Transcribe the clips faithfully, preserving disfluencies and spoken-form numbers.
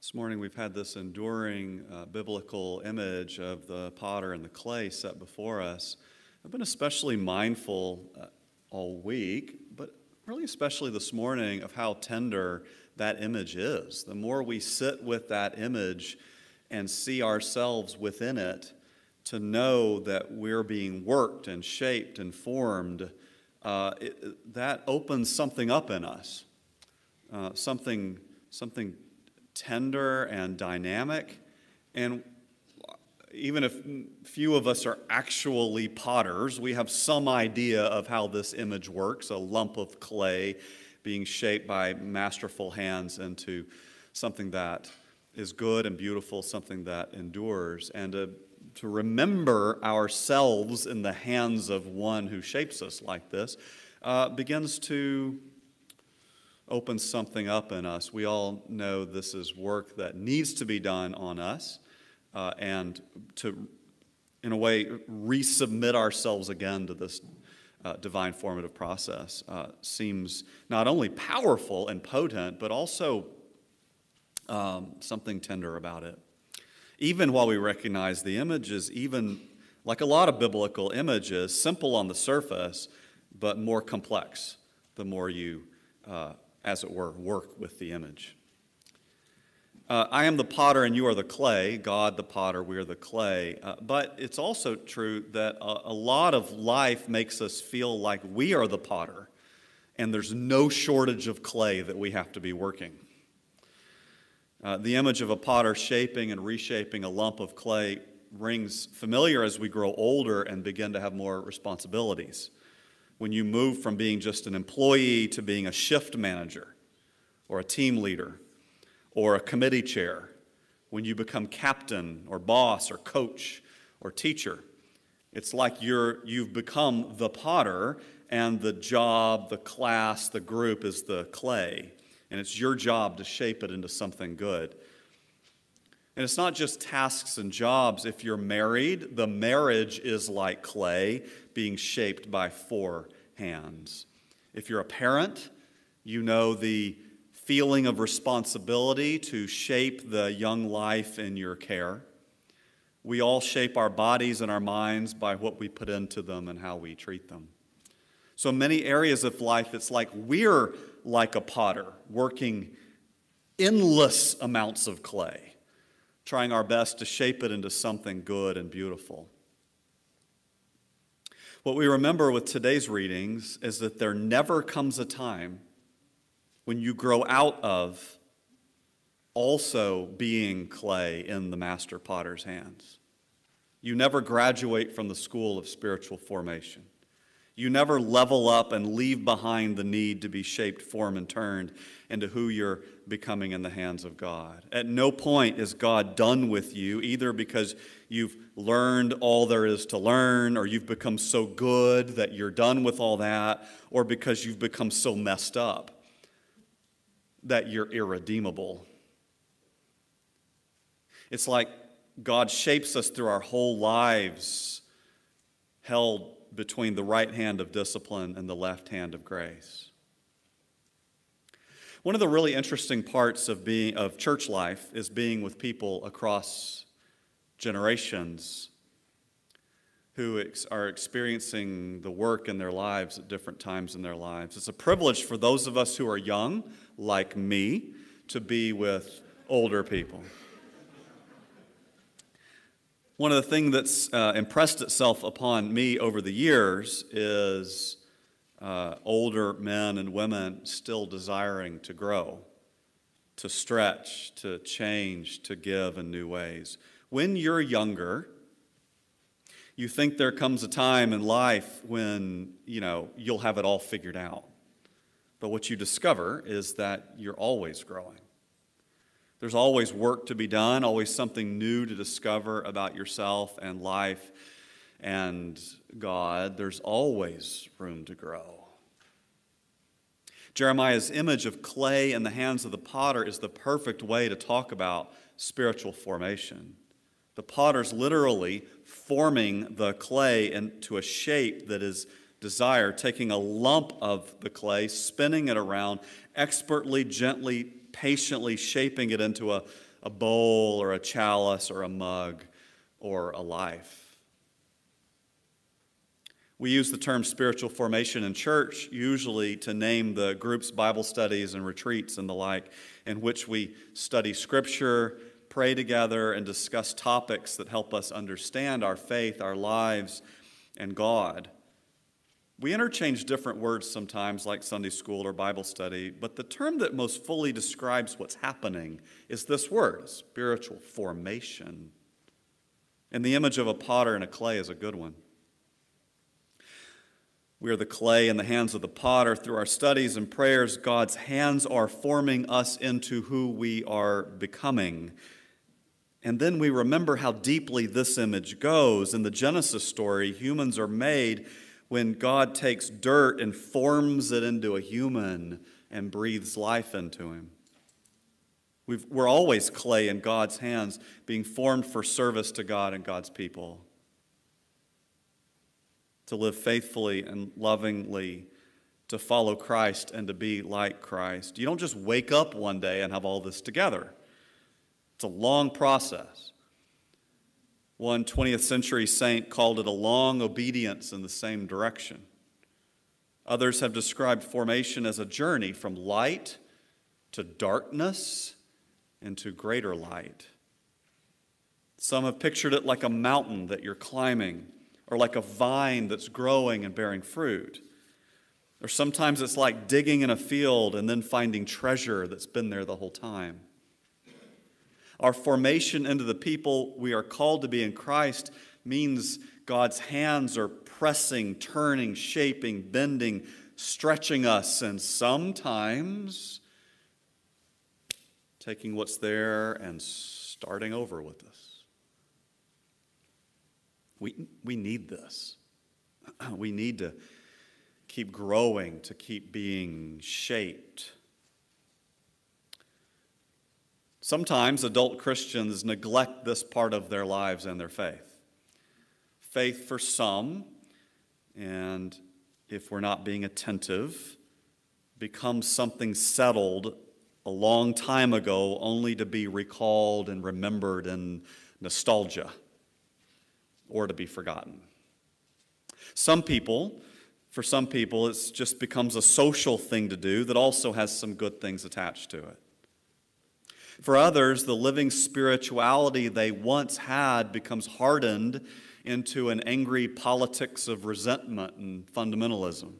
This morning we've had this enduring uh, biblical image of the potter and the clay set before us. I've been especially mindful uh, all week, but really especially this morning, of how tender that image is. The more we sit with that image and see ourselves within it, to know that we're being worked and shaped and formed, uh, it, that opens something up in us, uh, something, something tender and dynamic. And even if few of us are actually potters, we have some idea of how this image works, a lump of clay being shaped by masterful hands into something that is good and beautiful, something that endures. And to, to remember ourselves in the hands of one who shapes us like this uh, begins to open something up in us. We all know this is work that needs to be done on us, uh, and to, in a way, resubmit ourselves again to this uh, divine formative process uh, seems not only powerful and potent, but also um, something tender about it. Even while we recognize the image is, even like a lot of biblical images, simple on the surface, but more complex the more you uh, as it were, work with the image. Uh, I am the potter and you are the clay. God the potter, we are the clay. Uh, but it's also true that a, a lot of life makes us feel like we are the potter and there's no shortage of clay that we have to be working. Uh, the image of a potter shaping and reshaping a lump of clay rings familiar as we grow older and begin to have more responsibilities. When you move from being just an employee to being a shift manager or a team leader or a committee chair, when you become captain or boss or coach or teacher, it's like you're, you've become the potter and the job, the class, the group is the clay, and it's your job to shape it into something good. And it's not just tasks and jobs. If you're married, the marriage is like clay being shaped by four hands. If you're a parent, you know the feeling of responsibility to shape the young life in your care. We all shape our bodies and our minds by what we put into them and how we treat them. So in many areas of life, it's like we're like a potter, working endless amounts of clay, trying our best to shape it into something good and beautiful. What we remember with today's readings is that there never comes a time when you grow out of also being clay in the master potter's hands. You never graduate from the school of spiritual formation. You never level up and leave behind the need to be shaped, formed, and turned into who you're becoming in the hands of God. At no point is God done with you, either because you've learned all there is to learn, or you've become so good that you're done with all that, or because you've become so messed up that you're irredeemable. It's like God shapes us through our whole lives, held between the right hand of discipline and the left hand of grace. One of the really interesting parts of being of church life is being with people across generations who ex- are experiencing the work in their lives at different times in their lives. It's a privilege for those of us who are young, like me, to be with older people. One of the things that's uh, impressed itself upon me over the years is uh, older men and women still desiring to grow, to stretch, to change, to give in new ways. When you're younger, you think there comes a time in life when, you know, you'll have it all figured out. But what you discover is that you're always growing. There's always work to be done, always something new to discover about yourself and life and God. There's always room to grow. Jeremiah's image of clay in the hands of the potter is the perfect way to talk about spiritual formation. The potter's literally forming the clay into a shape that is desired, taking a lump of the clay, spinning it around, expertly, gently, patiently shaping it into a, a bowl or a chalice or a mug or a life. We use the term spiritual formation in church usually to name the groups, Bible studies, and retreats and the like, in which we study Scripture, pray together, and discuss topics that help us understand our faith, our lives, and God. We interchange different words sometimes, like Sunday school or Bible study, but the term that most fully describes what's happening is this word, spiritual formation. And the image of a potter and a clay is a good one. We are the clay in the hands of the potter. Through our studies and prayers, God's hands are forming us into who we are becoming. And then we remember how deeply this image goes. In the Genesis story, humans are made when God takes dirt and forms it into a human and breathes life into him. We've, we're always clay in God's hands, being formed for service to God and God's people, to live faithfully and lovingly, to follow Christ and to be like Christ. You don't just wake up one day and have all this together. It's a long process. One twentieth century saint called it a long obedience in the same direction. Others have described formation as a journey from light to darkness and to greater light. Some have pictured it like a mountain that you're climbing, or like a vine that's growing and bearing fruit. Or sometimes it's like digging in a field and then finding treasure that's been there the whole time. Our formation into the people we are called to be in Christ means God's hands are pressing, turning, shaping, bending, stretching us, and sometimes taking what's there and starting over with us. We, we need this. We need to keep growing, to keep being shaped. Sometimes adult Christians neglect this part of their lives and their faith. Faith for some, and if we're not being attentive, becomes something settled a long time ago only to be recalled and remembered in nostalgia or to be forgotten. Some people, for some people, it just becomes a social thing to do that also has some good things attached to it. For others, the living spirituality they once had becomes hardened into an angry politics of resentment and fundamentalism.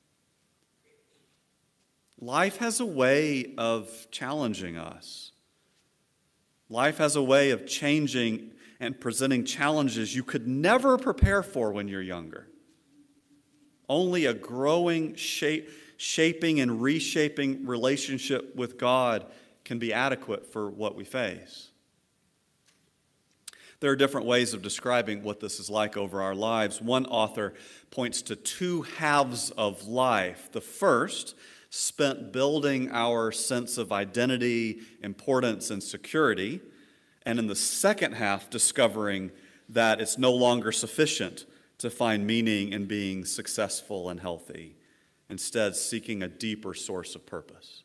Life has a way of challenging us. Life has a way of changing and presenting challenges you could never prepare for when you're younger. Only a growing, shape, shaping and reshaping relationship with God can be adequate for what we face. There are different ways of describing what this is like over our lives. One author points to two halves of life. The first, spent building our sense of identity, importance, and security, and in the second half, discovering that it's no longer sufficient to find meaning in being successful and healthy, instead seeking a deeper source of purpose.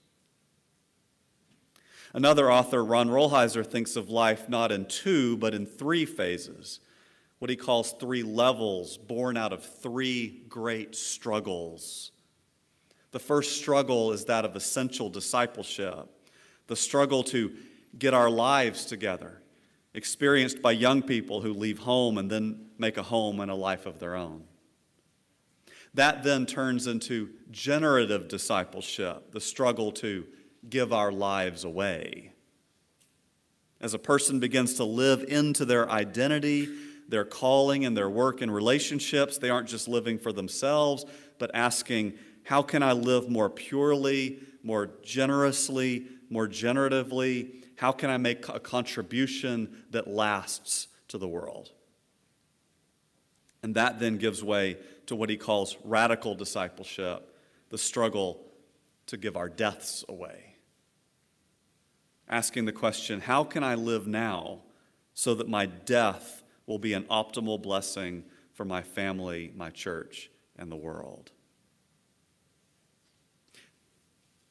Another author, Ron Rolheiser, thinks of life not in two, but in three phases, what he calls three levels, born out of three great struggles. The first struggle is that of essential discipleship, the struggle to get our lives together, experienced by young people who leave home and then make a home and a life of their own. That then turns into generative discipleship, the struggle to give our lives away. As a person begins to live into their identity, their calling, and their work and relationships, they aren't just living for themselves, but asking, how can I live more purely, more generously, more generatively? How can I make a contribution that lasts to the world? And that then gives way to what he calls radical discipleship, the struggle to give our deaths away. Asking the question, how can I live now so that my death will be an optimal blessing for my family, my church, and the world?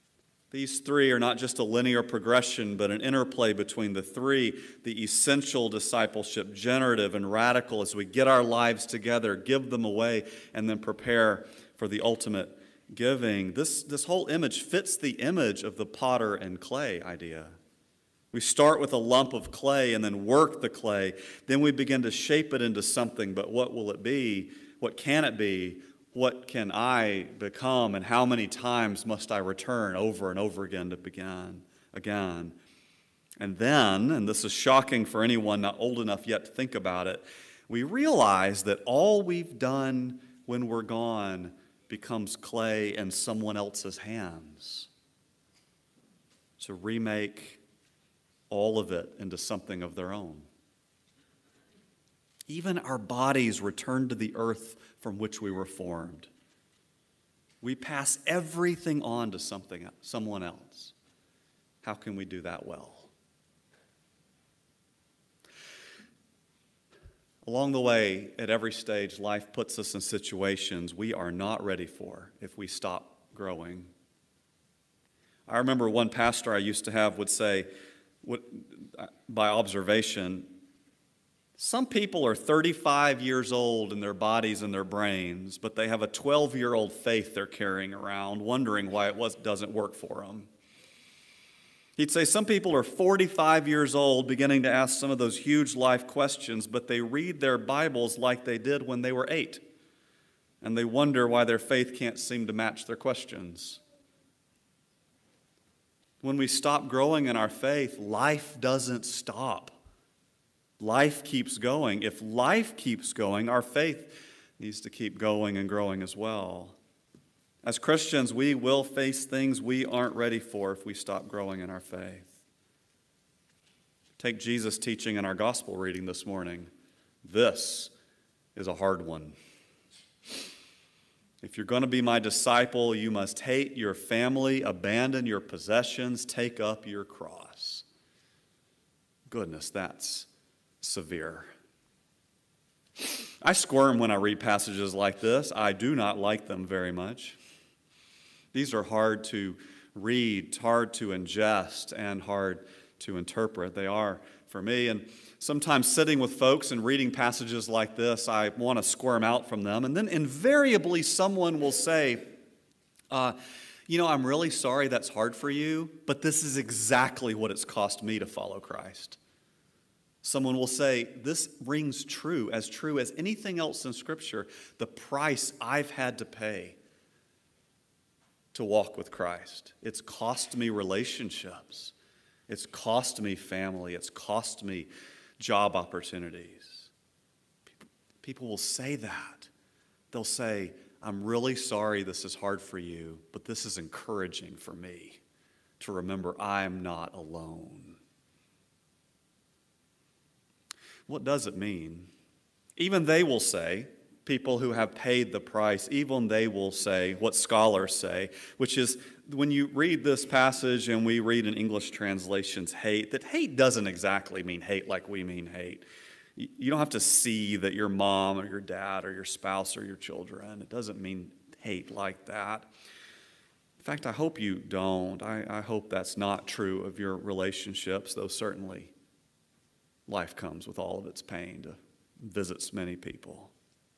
These three are not just a linear progression, but an interplay between the three, the essential discipleship, generative and radical, as we get our lives together, give them away, and then prepare for the ultimate giving. This, this whole image fits the image of the potter and clay idea. We start with a lump of clay and then work the clay. Then we begin to shape it into something, but what will it be? What can it be? What can I become, and how many times must I return over and over again to begin again? And then, and this is shocking for anyone not old enough yet to think about it, we realize that all we've done when we're gone becomes clay in someone else's hands. To remake all of it into something of their own. Even our bodies return to the earth from which we were formed. We pass everything on to something, someone else. How can we do that well? Along the way, at every stage, life puts us in situations we are not ready for if we stop growing. I remember one pastor I used to have would say, by observation, some people are thirty-five years old in their bodies and their brains, but they have a twelve-year-old faith they're carrying around, wondering why it was, doesn't work for them. He'd say some people are forty-five years old, beginning to ask some of those huge life questions, but they read their Bibles like they did when they were eight, and they wonder why their faith can't seem to match their questions. When we stop growing in our faith, life doesn't stop. Life keeps going. If life keeps going, our faith needs to keep going and growing as well. As Christians, we will face things we aren't ready for if we stop growing in our faith. Take Jesus' teaching in our gospel reading this morning. This is a hard one. If you're going to be my disciple, you must hate your family, abandon your possessions, take up your cross. Goodness, that's severe. I squirm when I read passages like this. I do not like them very much. These are hard to read, hard to ingest, and hard to interpret. They are for me. And sometimes sitting with folks and reading passages like this, I want to squirm out from them. And then invariably someone will say, uh, you know, I'm really sorry that's hard for you, but this is exactly what it's cost me to follow Christ. Someone will say, this rings true, as true as anything else in Scripture, the price I've had to pay to walk with Christ. It's cost me relationships. It's cost me family. It's cost me job opportunities. People, people will say that. They'll say, I'm really sorry this is hard for you, but this is encouraging for me to remember I'm not alone. What does it mean? Even they will say, people who have paid the price, even they will say what scholars say, which is when you read this passage and we read in English translations hate, that hate doesn't exactly mean hate like we mean hate. You don't have to see that your mom or your dad or your spouse or your children. It doesn't mean hate like that. In fact, I hope you don't. I, I hope that's not true of your relationships, though certainly life comes with all of its pain to visits many people.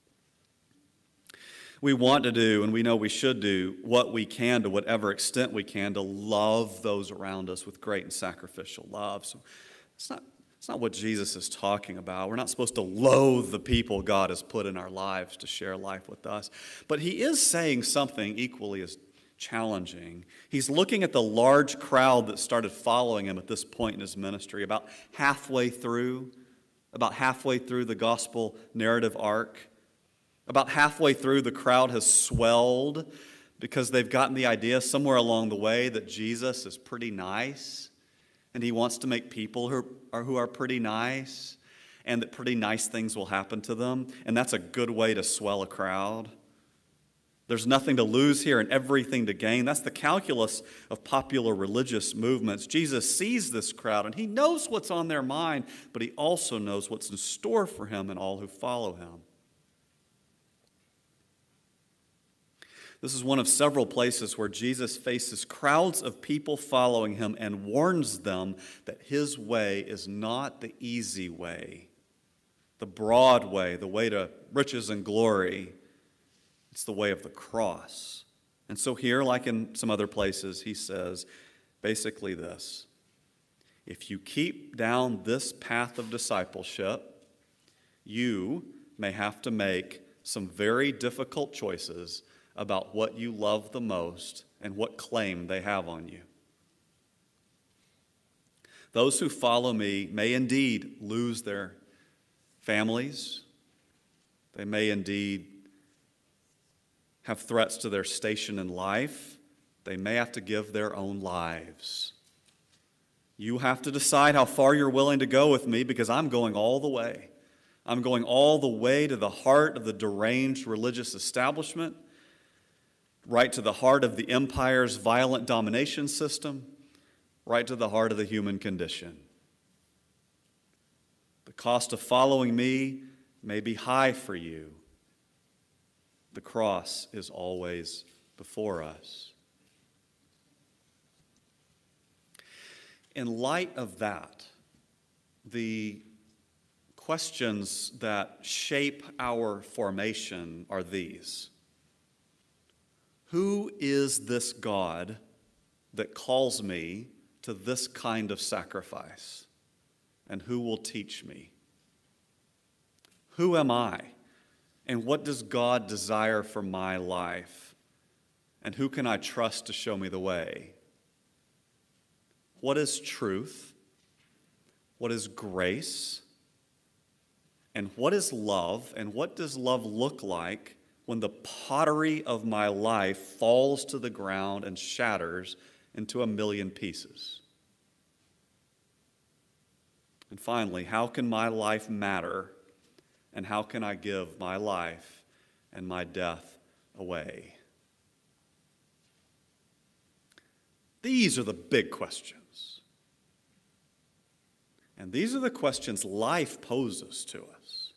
We want to do, and we know we should do, what we can to whatever extent we can to love those around us with great and sacrificial love. So it's not, it's not what Jesus is talking about. We're not supposed to loathe the people God has put in our lives to share life with us. But he is saying something equally as challenging. He's looking at the large crowd that started following him at this point in his ministry, about halfway through, about halfway through the gospel narrative arc. About halfway through, the crowd has swelled because they've gotten the idea somewhere along the way that Jesus is pretty nice, and he wants to make people who are, who are pretty nice, and that pretty nice things will happen to them, and that's a good way to swell a crowd. There's nothing to lose here and everything to gain. That's the calculus of popular religious movements. Jesus sees this crowd, and he knows what's on their mind, but he also knows what's in store for him and all who follow him. This is one of several places where Jesus faces crowds of people following him and warns them that his way is not the easy way, the broad way, the way to riches and glory. It's the way of the cross. And so here, like in some other places, he says basically this: if you keep down this path of discipleship, you may have to make some very difficult choices about what you love the most and what claim they have on you. Those who follow me may indeed lose their families. They may indeed have threats to their station in life. They may have to give their own lives. You have to decide how far you're willing to go with me, because I'm going all the way. I'm going all the way to the heart of the deranged religious establishment, right to the heart of the empire's violent domination system, right to the heart of the human condition. The cost of following me may be high for you. The cross is always before us. In light of that, the questions that shape our formation are these. Who is this God that calls me to this kind of sacrifice? And who will teach me? Who am I? And what does God desire for my life? And who can I trust to show me the way? What is truth? What is grace? And what is love? And what does love look like when the pottery of my life falls to the ground and shatters into a million pieces? And finally, how can my life matter, and how can I give my life and my death away? These are the big questions. And these are the questions life poses to us.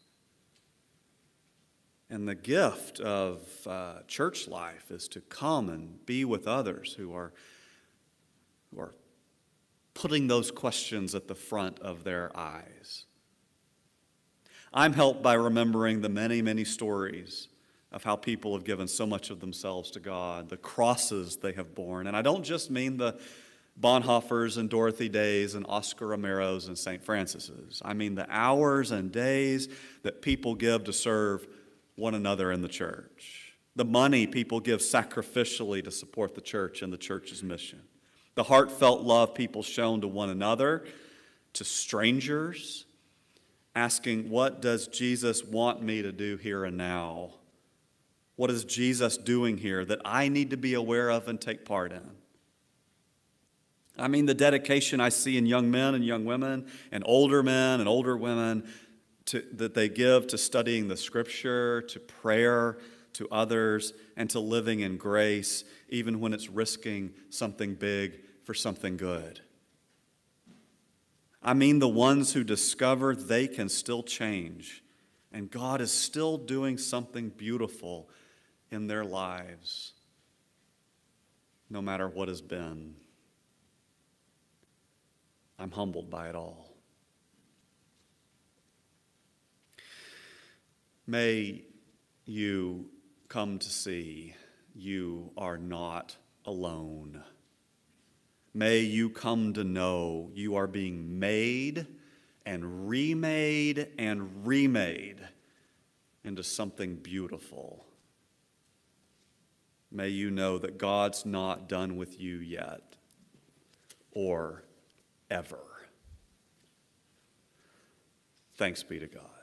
And the gift of uh, church life is to come and be with others who are, who are putting those questions at the front of their eyes. I'm helped by remembering the many, many stories of how people have given so much of themselves to God, the crosses they have borne. And I don't just mean the Bonhoeffers and Dorothy Days and Oscar Romeros and Saint Francis's. I mean the hours and days that people give to serve one another in the church. The money people give sacrificially to support the church and the church's mission. The heartfelt love people shown to one another, to strangers, asking, what does Jesus want me to do here and now? What is Jesus doing here that I need to be aware of and take part in? I mean the dedication I see in young men and young women and older men and older women to, that they give to studying the Scripture, to prayer, to others, and to living in grace, even when it's risking something big for something good. I mean the ones who discover they can still change, and God is still doing something beautiful in their lives, no matter what has been. I'm humbled by it all. May you come to see you are not alone. May you come to know you are being made and remade and remade into something beautiful. May you know that God's not done with you yet, or ever. Thanks be to God.